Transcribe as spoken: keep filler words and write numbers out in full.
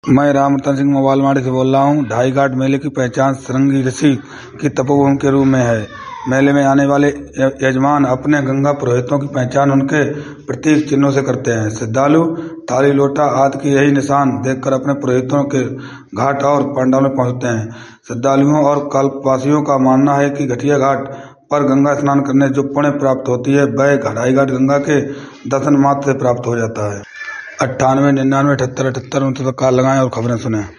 मैं राम रतन सिंह मोबालवाड़ी से बोल रहा हूँ। ढाई घाट मेले की पहचान श्रृंगी ऋषि की तपोभूमि के रूप में है। मेले में आने वाले यजमान अपने गंगा पुरोहितों की पहचान उनके प्रतीक चिन्हों से करते हैं। श्रद्धालु थाली लोटा आदि के यही निशान देखकर अपने पुरोहितों के घाट और पंडाल में पहुंचते हैं। श्रद्धालुओं और कल्पवासियों का मानना है कि घटिया घाट पर गंगा स्नान करने जो पुण्य प्राप्त होती है वह ढाई घाट गंगा के दर्शन मात्र से प्राप्त हो जाता है। अट्ठानवे निन्यानवे अठहत्तर अठहत्तर उनसठ का लगाएं और खबरें सुनें।